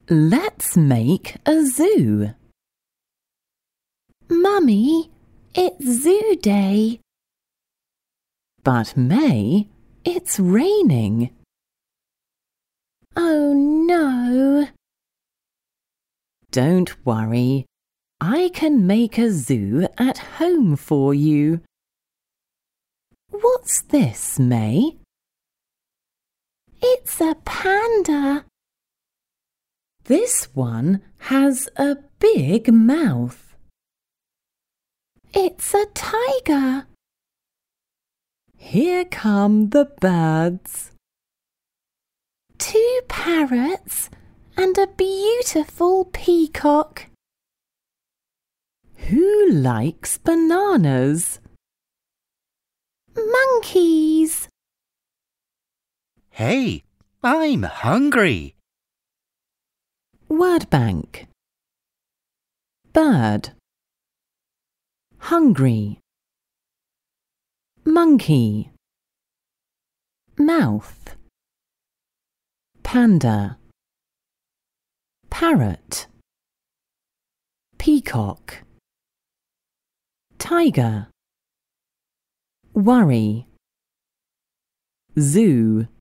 Let's make a zoo. Mummy, it's zoo day. But May, it's raining. Oh no. Don't worry. I can make a zoo at home for you. What's this, May? It's a panda. This one has a big mouth. It's a tiger. Here come the birds. 2 parrots and a beautiful peacock. Who likes bananas? Monkeys. Hey, I'm hungry. Word bank. Bird. Hungry. Monkey. Mouth. Panda. Parrot. Peacock. Tiger. Worry. Zoo.